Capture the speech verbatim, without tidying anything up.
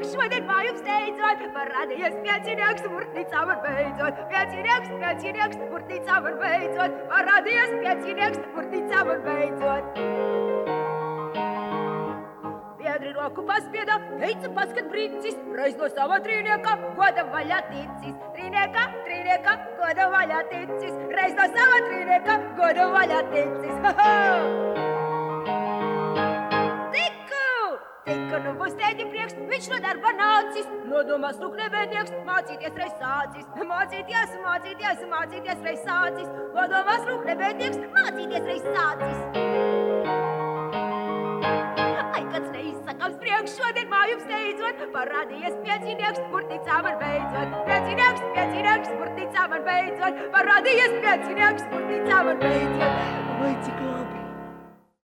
priekš šodien mājums steidzot, parādījies piecinieks, burtnīcā var beidzot. Piecinieks, piecinieks, burtnīcā var beidzot, parādījies piecinieks, burtnīcā var beidzot. Biedri roku paspieda, teica paskat brincis, reiz no sava trīnieka, goda vaļā ticis. Trīnieka, trīnieka, goda vaļā ticis, reiz no sava trīnieka, goda vaļā ticis. Ha, ha! Tikko nu būs tēģi priekš, viņš no darba nācis, nodomās lūk nevēdnieks, mācīties reiz sācis, mācīties, mācīties, mācīties reiz sācis, nodomās lūk nevēdnieks, mācīties reiz sācis. Ai, kāds neizsakams priekš, šodien mājums steidzot, parādījies piecinieks, burtnīcā man beidzot. Piecinieks, piecinieks, burtnīcā man beidzot, parādījies piecinieks, burtnīcā man beidzot. Vai cik labi!